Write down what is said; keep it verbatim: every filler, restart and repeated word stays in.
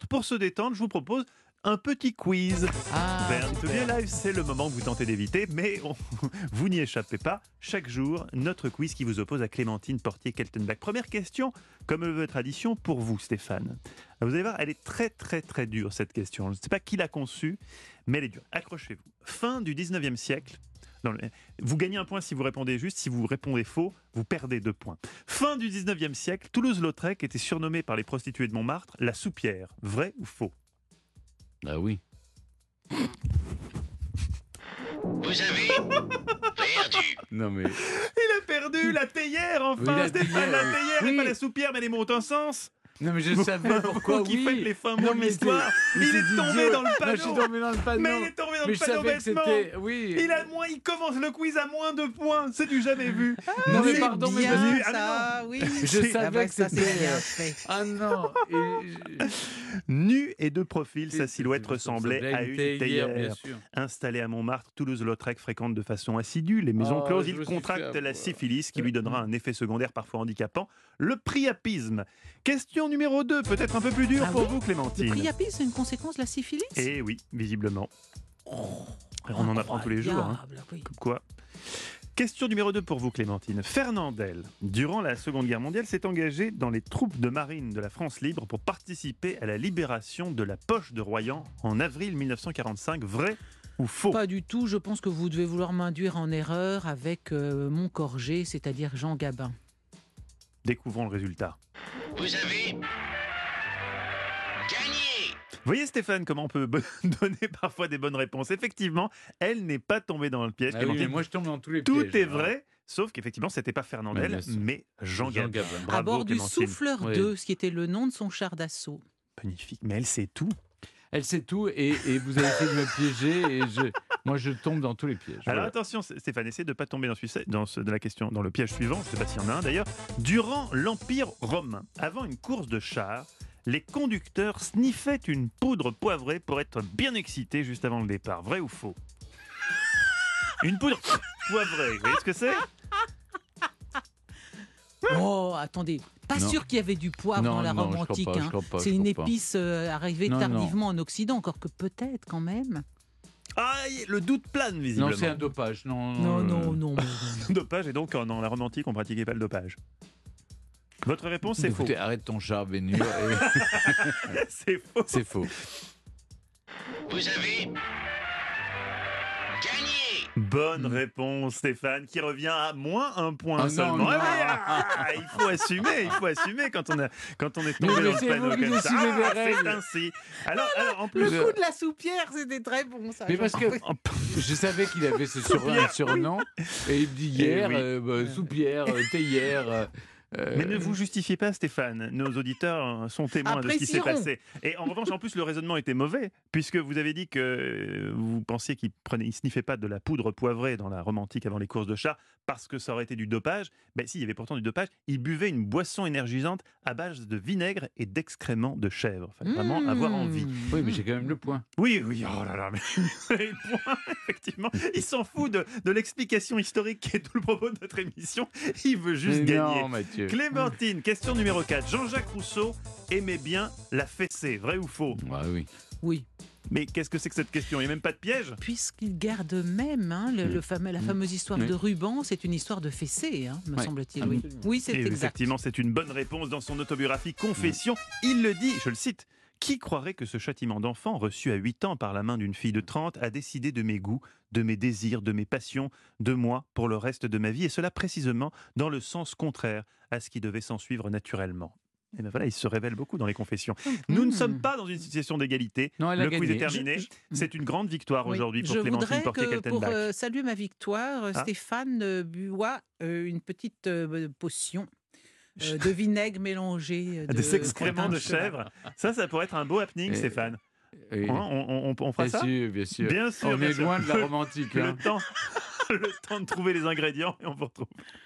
Montmartre. Pour se détendre, je vous propose un petit quiz. Ah, Burn to super. be alive, c'est le moment que vous tentez d'éviter, mais on- vous n'y échappez pas. Chaque jour, notre quiz qui vous oppose à Clémentine Portier-Keltenbach. Première question, comme le veut tradition, pour vous, Stéphane. Vous allez voir, elle est très très très dure cette question. Je ne sais pas qui l'a conçue, mais elle est dure. Accrochez-vous. Fin du dix-neuvième siècle. dans le- Vous gagnez un point si vous répondez juste. Si vous répondez faux, vous perdez deux points. Fin du dix-neuvième siècle, Toulouse-Lautrec était surnommée par les prostituées de Montmartre la soupière. Vrai ou faux? Ah oui. Vous avez perdu. Non mais. Il a perdu la théière, Oui, enfin. la Stéphane, théière, la oui. théière et Oui. pas la soupière, mais les mots ont un sens. Non mais je Vous- savais vous pourquoi. qui oui. faites les fins mots Non, de mais l'histoire. c'est- mais Il c'est est tombé idiot. dans le Non, panneau. je suis tombé dans le panneau. Mais il est tombé dans Mais le je panneau savais que bêtement. c'était. Oui. Il a moins, il commence le quiz à moins de points. C'est du jamais vu. Non mais C'est pardon, mais bien, je dis- ah, ça, oui. Je C'est- Ah savais bah, que ça, c'était. c'est bien euh, fait. Ah non. Et je- Nu et de profil, sa c'est- silhouette c'est- ressemblait à une théière, théière. bien sûr. Installé à Montmartre, Toulouse-Lautrec fréquente de façon assidue les maisons Oh, closes. je Il me suis contracte fait la avoir. syphilis qui lui donnera un effet secondaire parfois handicapant, le priapisme. Question numéro deux, peut-être un peu plus dure Ah pour oui vous, Le Clémentine. priapisme, c'est une conséquence de la syphilis. Eh oui, visiblement. On en apprend tous les jours. hein. Incroyable, oui. Comme quoi. Question numéro deux pour vous, Clémentine. Fernandel, durant la Seconde Guerre mondiale, s'est engagé dans les troupes de marine de la France libre pour participer à la libération de la poche de Royan en avril mille neuf cent quarante-cinq. Vrai ou faux? Pas du tout. Je pense que vous devez vouloir m'induire en erreur avec euh, Montcorgé, c'est-à-dire Jean Gabin. Découvrons le résultat. Vous avez gagné. Vous voyez, Stéphane, comment on peut bo- donner parfois des bonnes réponses. Effectivement, elle n'est pas tombée dans le piège. Ah oui, Clémentine. mais moi je tombe dans tous les Tout pièges. est hein. vrai, sauf qu'effectivement, c'était pas Mais Fernandel, bien sûr. mais Jean Jean Gabin. Gabin. Bravo, à bord du Clémentine. Souffleur Oui. deux, ce qui était le nom de son char d'assaut. Magnifique, mais elle sait tout. Elle sait tout et, et vous avez essayé de me piéger et je, moi je tombe dans tous les pièges. Alors Voilà. attention, Stéphane, essaie de ne pas tomber dans, celui- dans ce- de la question, dans le piège suivant, je ne sais pas s'il y en a un d'ailleurs. Durant l'Empire romain, avant une course de chars, les conducteurs sniffaient une poudre poivrée pour être bien excités juste avant le départ. Vrai ou faux? Une poudre poivrée, vous voyez ce que c'est? Oh, attendez. Pas Non. sûr qu'il y avait du poivre Non, dans la non, Rome je crois antique. pas, je hein. crois pas, C'est je une crois pas. épice euh, arrivée Non, non. tardivement en Occident, encore que peut-être quand même. Ah, le doute plane visiblement. Non, c'est un dopage. Non, Non, euh, non, non. mais non. Dopage, et donc en- dans la Rome antique, on pratiquait pas le dopage. Votre réponse, c'est faux. Écoutez, arrête ton char, Vénure. et- C'est faux. C'est faux. Vous avez gagné. Bonne réponse, Stéphane, qui revient à moins un point Ah non, seulement. non. Ah ouais, ah, il faut assumer, il faut assumer quand on, a, quand on est tombé Mais dans le c'est panneau vous qui comme ça. décidez des Ah, c'est règles. ainsi. Alors, alors, en plus, Le Je- coup de la soupière, c'était très bon, ça. Mais j'en parce que prie. je savais qu'il avait ce sur- un Soupière, surnom et il me dit hier, oui. euh, bah, soupière, euh, théière. euh, mais ne vous justifiez pas, Stéphane. Nos auditeurs sont témoins de ce qui s'est Apprécieront. passé. Et en revanche, en plus, le raisonnement était mauvais, puisque vous avez dit que vous pensiez qu'il prenait, il sniffait pas de la poudre poivrée dans la Rome antique avant les courses de chars, parce que ça aurait été du dopage. Ben si, il y avait pourtant du dopage. Il buvait une boisson énergisante à base de vinaigre et d'excréments de chèvre. Fallait vraiment Mmh. avoir envie. Oui, mais j'ai quand même le point. Oui, oui, oh là là, mais vous avez le point, effectivement. Il s'en fout de, de l'explication historique qui est tout le propos de notre émission. Il veut juste Mais gagner. non, Mathieu. Clémentine, question numéro quatre. Jean-Jacques Rousseau aimait bien la fessée, vrai ou faux? Ah oui. Oui, Mais qu'est-ce que c'est que cette question? Il n'y a même pas de piège? puisqu'il garde même hein, le, le fameux, la fameuse histoire Oui. de ruban, c'est une histoire de fessée, hein, me Ouais, semble-t-il. Oui, absolument. oui c'est Et exact. effectivement, c'est une bonne réponse dans son autobiographie Confession. Il le dit, je le cite. Qui croirait que ce châtiment d'enfant, reçu à huit ans par la main d'une fille de trente, a décidé de mes goûts, de mes désirs, de mes passions, de moi pour le reste de ma vie, et cela précisément dans le sens contraire à ce qui devait s'en suivre naturellement. Et ben voilà, il se révèle beaucoup dans les confessions. Nous ne Mmh. sommes pas dans une situation d'égalité. Non, elle a Le quiz gagné. est terminé. Je- je- C'est une grande victoire Oui. aujourd'hui pour Je Clémentine voudrais que, pour Portier-Keltenbach. euh, saluer ma victoire, euh, Ah. Stéphane euh, boit euh, une petite euh, potion euh, de vinaigre mélangé euh, de Des excréments crottin de chèvre. Ça, ça pourrait être un beau happening, Et- Stéphane. Oui. Hein, on, on- on fera Bien ça? sûr, bien sûr. Bien sûr, On bien est sûr. loin de la romantique. Le hein. temps, le temps de trouver les ingrédients et on vous retrouve.